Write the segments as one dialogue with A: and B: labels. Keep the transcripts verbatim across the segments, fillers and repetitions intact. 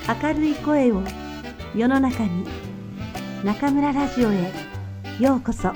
A: 明るい声を世の中に。中村ラジオへようこそ。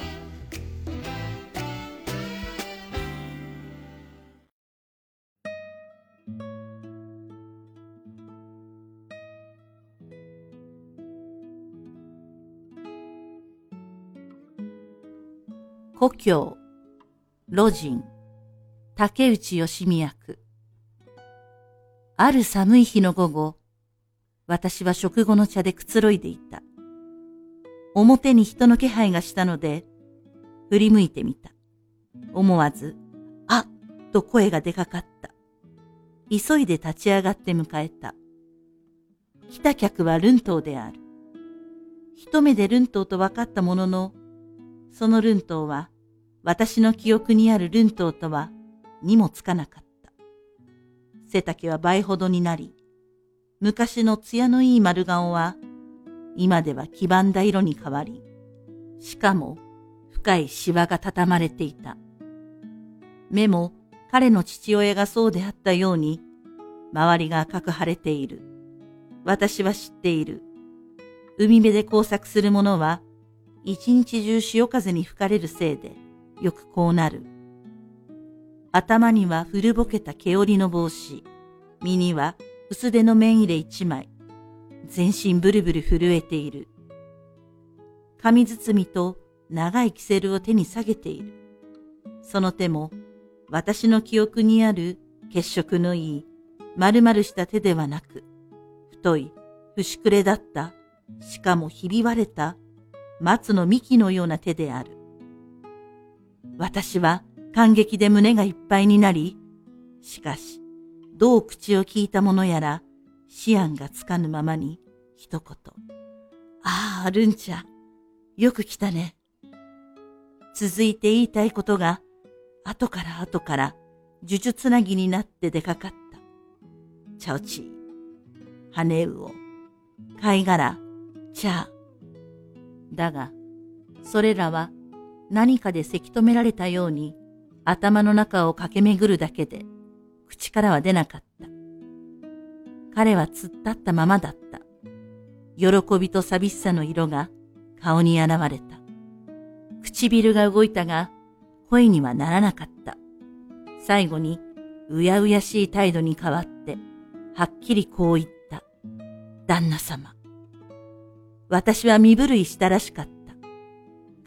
B: 故郷、魯人、竹内義美役。ある寒い日の午後、私は食後の茶でくつろいでいた。表に人の気配がしたので、振り向いてみた。思わず、あっと声が出かかった。急いで立ち上がって迎えた。来た客はルントウである。一目でルントウと分かったものの、そのルントウは、私の記憶にあるルントウとは、にもつかなかった。背丈は倍ほどになり、昔の艶のいい丸顔は、今では黄ばんだ色に変わり、しかも深いシワが畳まれていた。目も彼の父親がそうであったように、周りが赤く腫れている。私は知っている。海辺で工作する者は、一日中潮風に吹かれるせいで、よくこうなる。頭には古ぼけた毛織の帽子、身には薄手の綿入れ一枚、全身ブルブル震えている。紙包みと長いキセルを手に下げている。その手も、私の記憶にある血色のいい、丸々した手ではなく、太い、節くれだった、しかもひび割れた、松の幹のような手である。私は感激で胸がいっぱいになり、しかし、どう口を聞いたものやら、思案がつかぬままに、一言。ああ、ルンちゃん、よく来たね。続いて言いたいことが、後から後から、呪術つなぎになって出かかった。チャオチー、羽魚、貝殻、チャー。だが、それらは何かでせき止められたように、頭の中を駆け巡るだけで、口からは出なかった。彼は突っ立ったままだった。喜びと寂しさの色が顔に現れた。唇が動いたが、声にはならなかった。最後に、うやうやしい態度に変わって、はっきりこう言った。旦那様。私は身震いしたらしかった。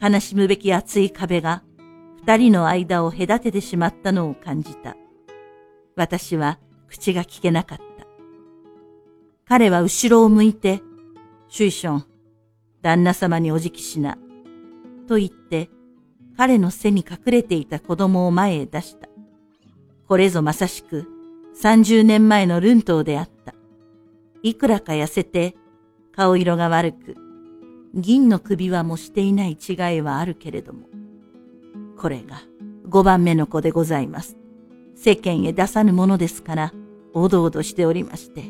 B: 悲しむべき厚い壁が、二人の間を隔ててしまったのを感じた。私は口が聞けなかった。彼は後ろを向いて、シュイション、旦那様にお辞儀しな、と言って、彼の背に隠れていた子供を前へ出した。これぞまさしく、三十年前のルントウであった。いくらか痩せて、顔色が悪く、銀の首輪もしていない違いはあるけれども、これが五番目の子でございます。世間へ出さぬものですから、おどおどしておりまして。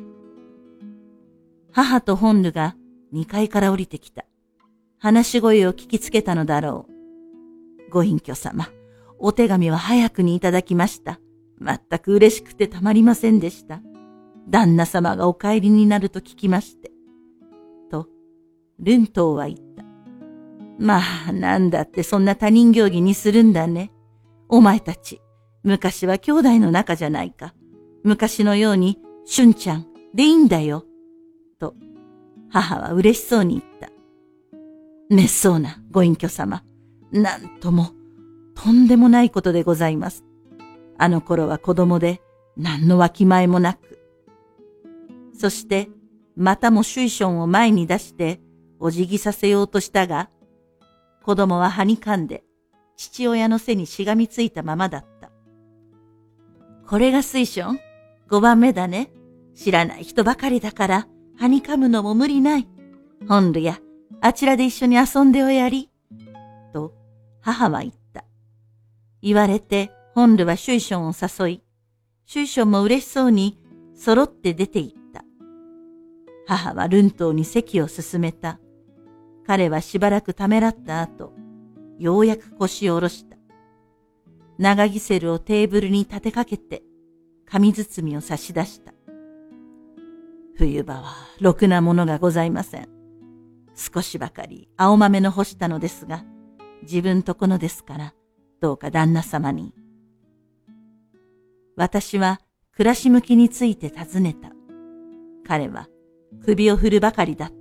B: 母と本ルが二階から降りてきた。話し声を聞きつけたのだろう。ご隠居様、お手紙は早くにいただきました。まったく嬉しくてたまりませんでした。旦那様がお帰りになると聞きまして。と、ルントウは言った。まあ、なんだってそんな他人行儀にするんだね。お前たち、昔は兄弟の仲じゃないか。昔のように、シュンちゃん、でいいんだよ。と、母は嬉しそうに言った。めっそうな、ご隠居様。なんとも、とんでもないことでございます。あの頃は子供で、何のわきまえもなく。そして、またもシュイションを前に出して、お辞儀させようとしたが、子供ははにかんで、父親の背にしがみついたままだった。これがスイション、ごばんめだね。知らない人ばかりだから、はにかむのも無理ない。ホンルや、あちらで一緒に遊んでおやり。と、母は言った。言われて、ホンルはシュイションを誘い、シュイションも嬉しそうに、揃って出て行った。母はルントウに席を進めた。彼はしばらくためらった後、ようやく腰を下ろした。長ギセルをテーブルに立てかけて、紙包みを差し出した。 冬場はろくなものがございません。少しばかり青豆の干したのですが、自分とこのですから、どうか旦那様に。私は暮らし向きについて尋ねた。彼は首を振るばかりだった。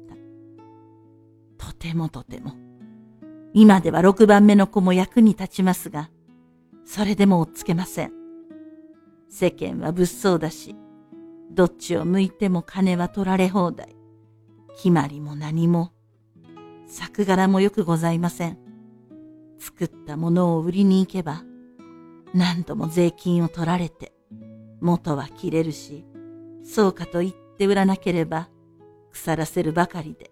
B: とてもとても。今では六番目の子も役に立ちますが、それでも追っつけません。世間は物騒だし、どっちを向いても金は取られ放題。決まりも何も、作柄もよくございません。作ったものを売りに行けば、何度も税金を取られて、元は切れるし、そうかと言って売らなければ、腐らせるばかりで。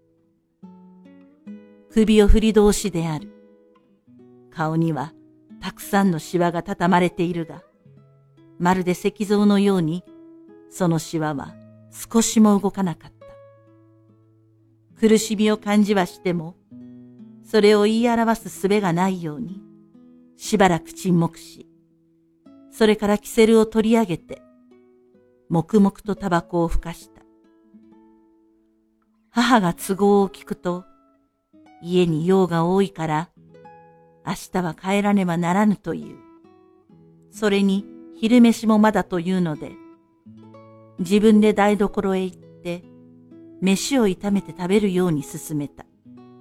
B: 首を振り通しである。顔にはたくさんのシワがたたまれているが、まるで石像のように、そのシワは少しも動かなかった。苦しみを感じはしても、それを言い表す術がないように、しばらく沈黙し、それからキセルを取り上げて、黙々とタバコをふかした。母が都合を聞くと、家に用が多いから、明日は帰らねばならぬという。それに昼飯もまだというので、自分で台所へ行って、飯を炒めて食べるように勧めた。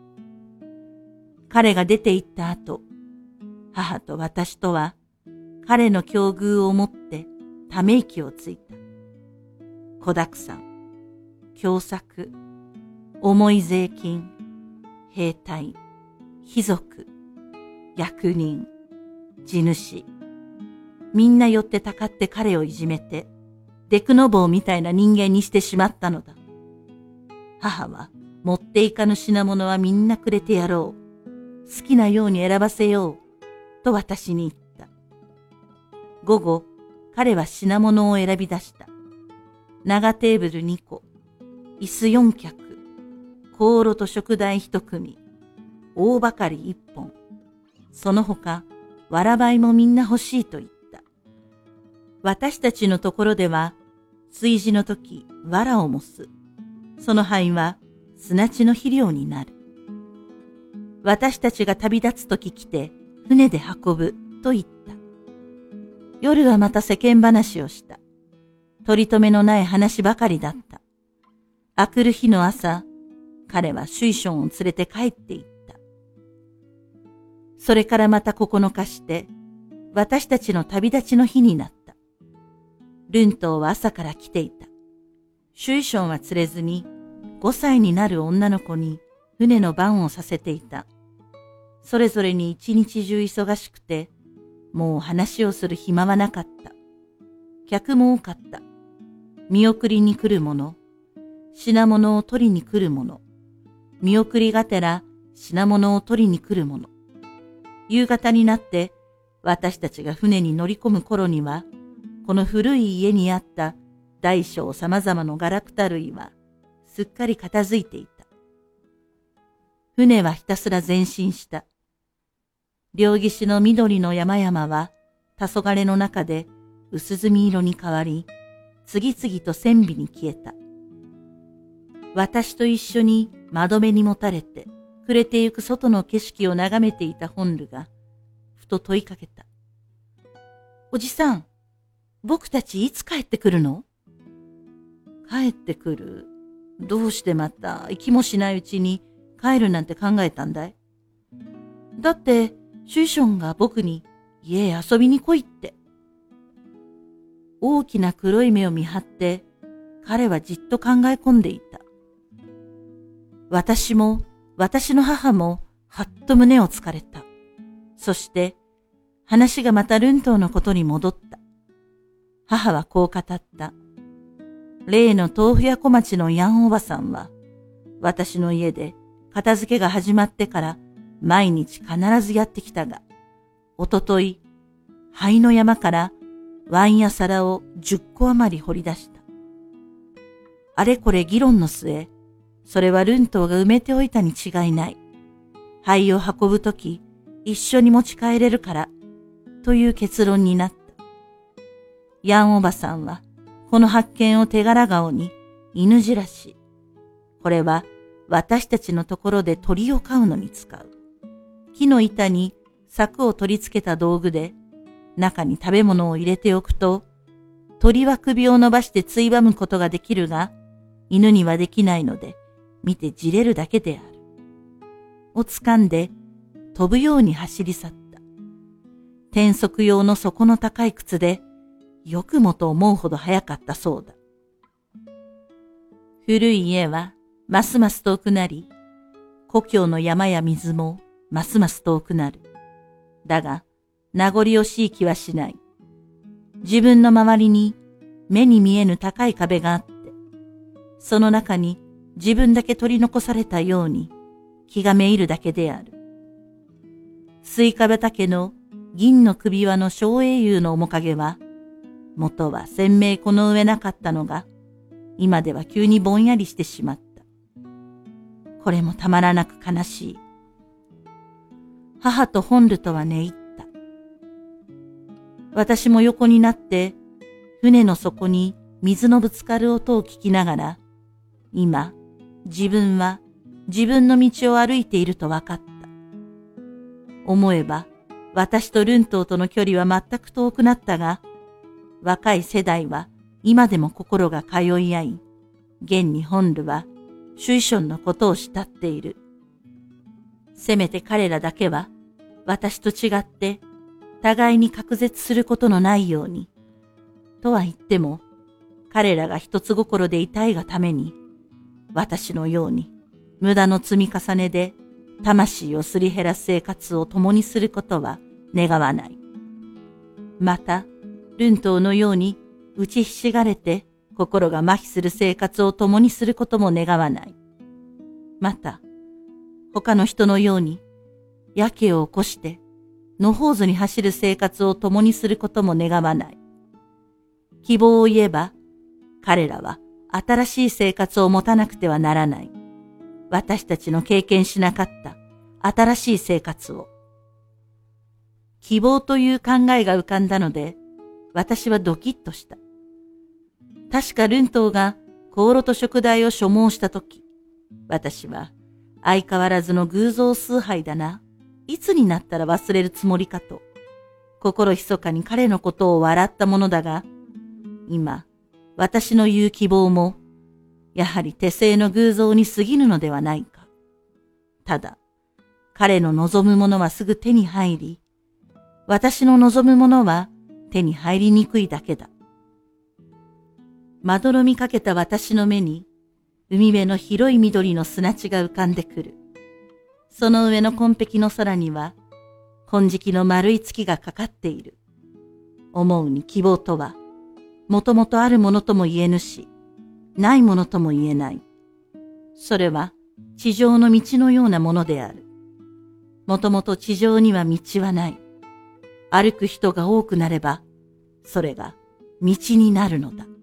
B: 彼が出て行った後、母と私とは、彼の境遇をもってため息をついた。子だくさん、凶作、重い税金、兵隊、貴族、役人、地主、みんな寄ってたかって彼をいじめて、デクノボーみたいな人間にしてしまったのだ。母は持っていかぬ品物はみんなくれてやろう。好きなように選ばせよう。と私に言った。午後、彼は品物を選び出した。長テーブルにこ、椅子よん脚、香炉と食台一組、大ばかり一本。その他、わらばいもみんな欲しいと言った。私たちのところでは、炊事の時、わらをもす。その灰は砂地の肥料になる。私たちが旅立つ時来て、船で運ぶと言った。夜はまた世間話をした。取り留めのない話ばかりだった。あくる日の朝、彼はシュイションを連れて帰って行った。それからまたここのかして、私たちの旅立ちの日になった。ルントーは朝から来ていた。シュイションは連れずに、ごさいになる女の子に船の番をさせていた。それぞれに一日中忙しくて、もう話をする暇はなかった。客も多かった。見送りに来る者、品物を取りに来る者、見送りがてら品物を取りに来る者。夕方になって私たちが船に乗り込む頃には、この古い家にあった大小様々のガラクタ類はすっかり片付いていた。船はひたすら前進した。両岸の緑の山々は黄昏の中で薄墨色に変わり、次々と線尾に消えた。私と一緒に窓辺にもたれて暮れてゆく外の景色を眺めていた本ルがふと問いかけた。おじさん、僕たちいつ帰ってくるの？帰ってくる？どうしてまた息もしないうちに帰るなんて考えたんだい？だってシュイションが僕に家へ遊びに来いって。大きな黒い目を見張って彼はじっと考え込んでいた。私も私の母もはっと胸をつかれた。そして話がまたルントーのことに戻った。母はこう語った。例の豆腐屋小町のヤンおばさんは、私の家で片付けが始まってから毎日必ずやってきたが、おととい、灰の山からワインや皿を十個余り掘り出した。あれこれ議論の末、それはルントーが埋めておいたに違いない。灰を運ぶとき、一緒に持ち帰れるから、という結論になった。ヤンおばさんは、この発見を手柄顔に、 犬じらし。これは私たちのところで鳥を飼うのに使う。木の板に柵を取り付けた道具で、中に食べ物を入れておくと、鳥は首を伸ばしてついばむことができるが、犬にはできないので、見てじれるだけである。を掴んで、飛ぶように走り去った。転足用の底の高い靴で、よくもと思うほど速かったそうだ。古い家はますます遠くなり、故郷の山や水もますます遠くなる。だが、名残惜しい気はしない。自分の周りに目に見えぬ高い壁があって、その中に自分だけ取り残されたように気がめいるだけである。スイカ畑の銀の首輪の小英雄の面影は、元は鮮明この上なかったのが、今では急にぼんやりしてしまった。これもたまらなく悲しい。母と本ルとは寝入った。私も横になって、船の底に水のぶつかる音を聞きながら、今、自分は自分の道を歩いていると分かった。思えば、私とルントーとの距離は全く遠くなったが、若い世代は今でも心が通い合い、現に本ルはシュイションのことを慕っている。せめて彼らだけは私と違って互いに隔絶することのないように。とは言っても、彼らが一つ心でいたいがために、私のように無駄の積み重ねで魂をすり減らす生活を共にすることは願わない。また、ルントーのように打ちひしがれて心が麻痺する生活を共にすることも願わない。また、他の人のようにやけを起こして野放図に走る生活を共にすることも願わない。希望を言えば、彼らは新しい生活を持たなくてはならない。私たちの経験しなかった新しい生活を。希望という考えが浮かんだので、私はドキッとした。確かルントーが香炉と食材を所望したとき、私は相変わらずの偶像崇拝だな。いつになったら忘れるつもりかと、心密かに彼のことを笑ったものだが、今、私の言う希望も、やはり手製の偶像に過ぎぬのではないか。ただ、彼の望むものはすぐ手に入り、私の望むものは手に入りにくいだけだ。まどろみかけた私の目に、海辺の広い緑の砂地が浮かんでくる。その上の紺碧の空には、金色の丸い月がかかっている。思うに希望とは、もともとあるものとも言えぬし、ないものとも言えない。それは地上の道のようなものである。もともと地上には道はない。歩く人が多くなれば、それが道になるのだ。